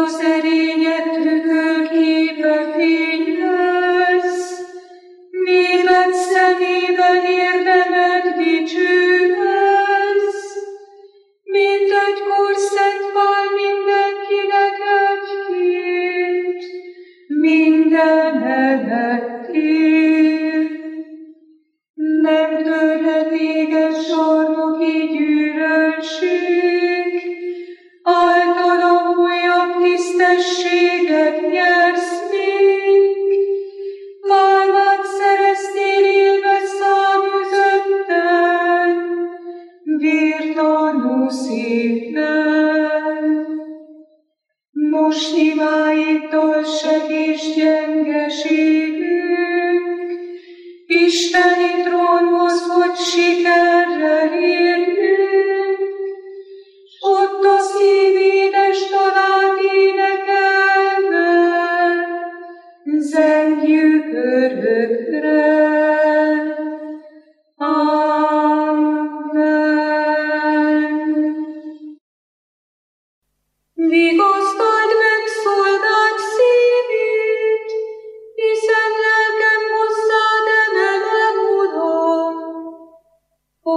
szerények tükörképe fény lesz, néved szemében érdemed dicső lesz, mint egykor szent pál mindenkinek egy-két, minden elettér. Nem törhet éges sarnoki gyűlöltség, általa újabb tisztességet nyersz még, pálmát szereztél élve száműzötten, vértanú szívben. Most imáiddal segíts gyengeségünk, Isteni trónhoz, hogy sikerrel érjünk, s ott a szív édes dalát énekelve, zengjük örökre. Amen. Vigasztald meg szolgád szívét, hiszen lelkem hozzád emelem, Uram.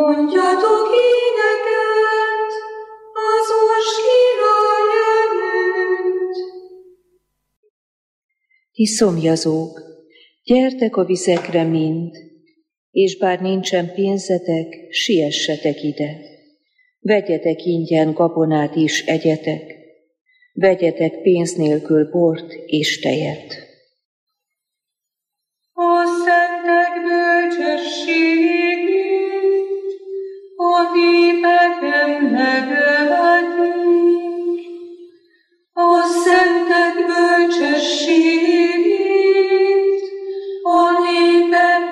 Mondjatok éneket az Úr király előtt. Ti szomjazók, gyertek a vizekre mind, és bár nincsen pénzetek, siessetek ide. Vegyetek ingyen gabonát is egyetek, vegyetek pénz nélkül bort és tejet. A szentek bölcsességét a népek emlegetik. A szentek bölcsességét a népek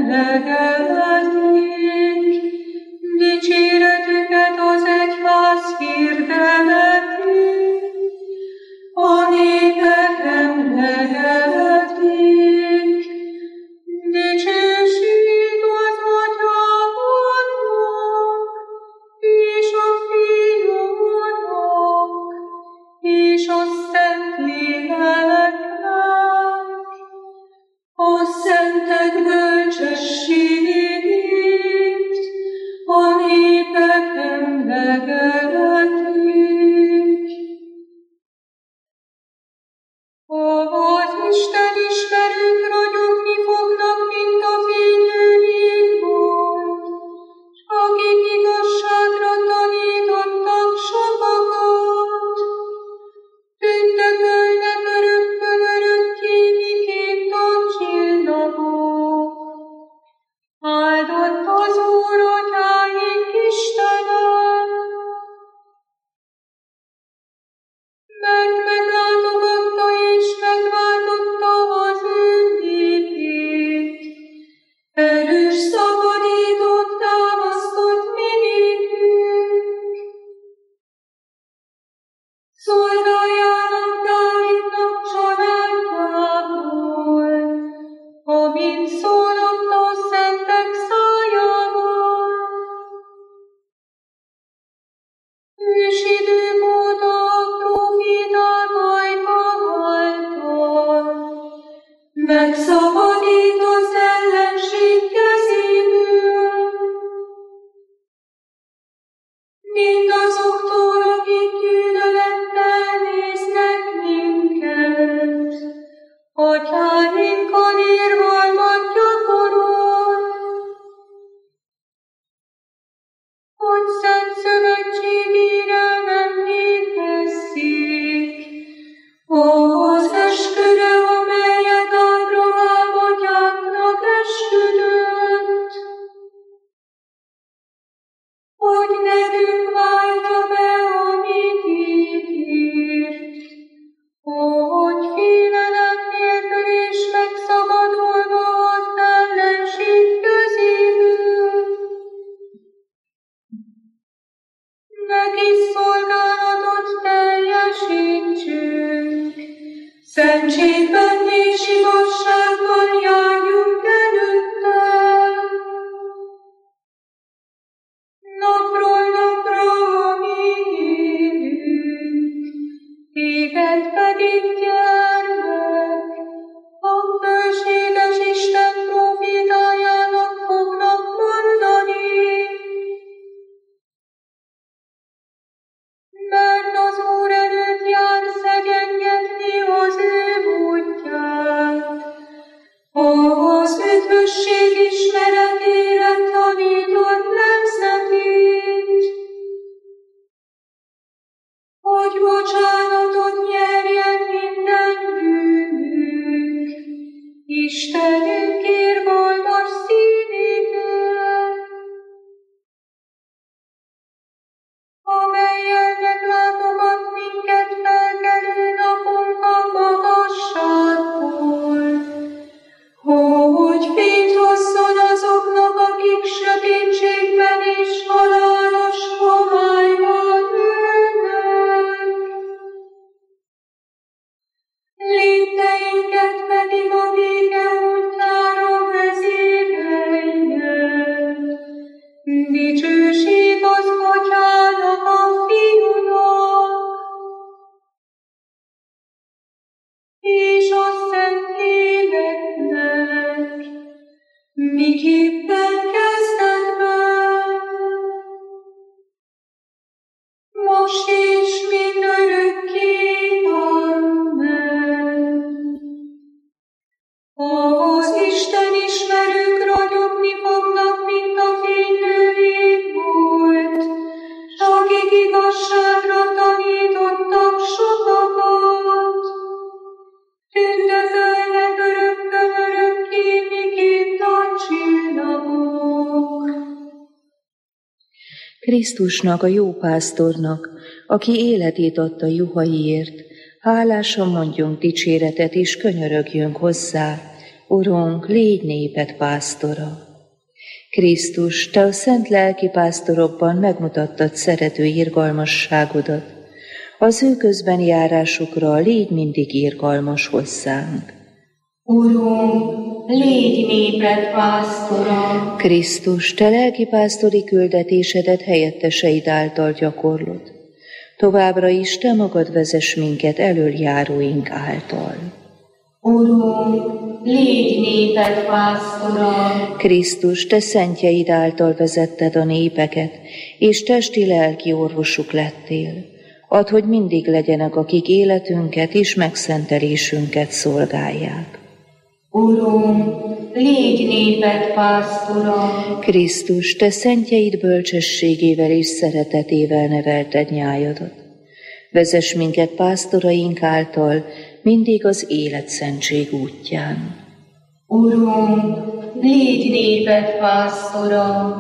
emlegetik. Dicséretüket az egyház hirdeti, a népek emlegetik. Dicsőség az Atyának, és a Fiúnak, és a Szentléleknek. A szentek bölcsességét a népek emlegetik. Az Isten ismerők ragyogni fognak, mint a fénylő jégbolt, s akik igazságra tanítottak sokakat, tündökölnek örökkön örökké, miképp a csillagok. Áldott az Úr, atyáink Istene, mert meglátogatta és megváltotta az ő népét. Erős szabadítót támasztott mi nékünk. Szolgáljának Dávidnak családjából, amint szólott a szentek szájával. Ősidők óta a próféták ajka által megszabadít az ellenség kezéből. Mindazoktól, akik gyűlölettel néznek minket, atyáinkkal irgalmat gyakorol, hogy szent szövetségére nem létezzék. Az esküre, amelyet Ábrahám atyánknak esküdött, hogy nekünk váltja be, amit ígért, hogy félelem nélkül és megszabadulva az ellenség közéből. Neki szolgálatot teljesítsünk, szentségben és igazságban járjunk előtte. Napról napra a mi életünk, téged pedig gyermek, a bölcséges Isten profétájának fognak mondani. Mert az Úr előtt jár szegyengetni az ő útját, az üdvösség ismeretére tanított nemzetét, hogy bocsánatot nyerjen minden bűnünk, Istenünk irgalmas szívétől, amellyel meglátogat minket felkelő napunk a magasságból, hogy fényt hozzon azoknak, akik sötétségben és halálos homályban ülnek. Lépteinket pedig a béke útjára vezéreljen. Dicsőség az Atyának, a Fiúnak, és a Szentléleknek, miképpen kezdetben, Krisztusnak, a jó pásztornak, aki életét adta juhaiért, hálásan mondjunk dicséretet és könyörögjünk hozzá, Urunk, légy néped pásztora. Krisztus, te a szent lelki pásztorokban megmutattad szerető irgalmasságodat, az ő közben járásukra légy mindig irgalmas hozzánk. Urunk, légy néped pásztora. Krisztus, te lelki pásztori küldetésedet helyetteseid által gyakorlod. Továbbra is te magad vezess minket elöljáróink által. Urunk, légy néped pásztora. Krisztus, te szentjeid által vezetted a népeket, és testi-lelki orvosuk lettél. Add, hogy mindig legyenek, akik életünket és megszentelésünket szolgálják. Urunk, légy néped pásztora. Krisztus, te szentjeid bölcsességével és szeretetével nevelted nyájadat. Vezess minket pásztoraink által mindig az életszentség útján. Urunk, légy néped pásztora.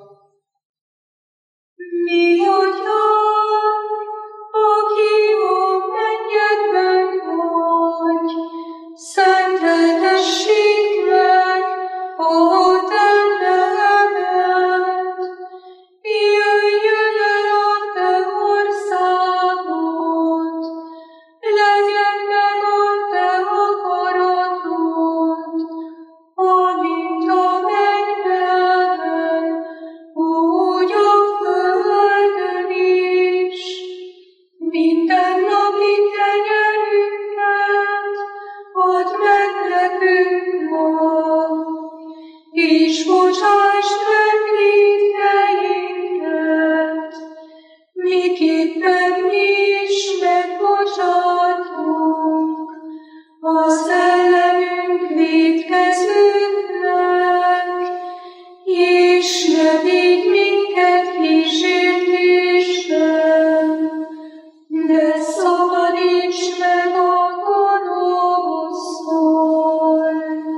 Mi atyánk, aki a mennyekben vagy, szenteltessék meg a te neved. Jöjjön el a te országod, legyen meg a te akaratod, amint a mennyben, úgy a földön is. Mindennapi kenyerünket add meg nekünk ma, és bocsásd meg vétkeinket, miképpen mi is megbocsátunk az ellenünk vétkezőknek, és ne vigy minket kísértésbe, de szabadíts meg a gonosztól.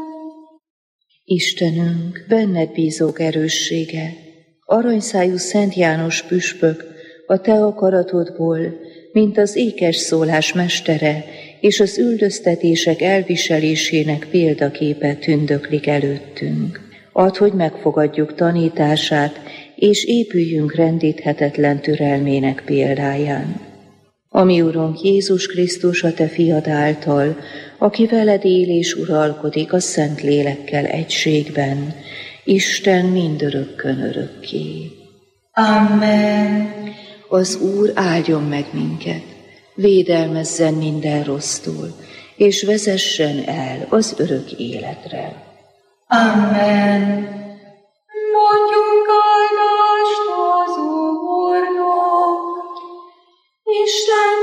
Istenünk, benned bízók erőssége, aranyszájú Szent János püspök, a te akaratodból, mint az ékes szólás mestere és az üldöztetések elviselésének példaképe tündöklik előttünk. Add, hogy megfogadjuk tanítását, és épüljünk rendíthetetlen türelmének példáján. Ami Urunk Jézus Krisztus a te fiad által, aki veled él és uralkodik a Szent Lélekkel egységben, Isten mindörökkön örökké. Amen. Az Úr áldjon meg minket, védelmezzen minden rossztól, és vezessen el az örök életre. Amen. Mondjunk áldást az Úrnak, Isten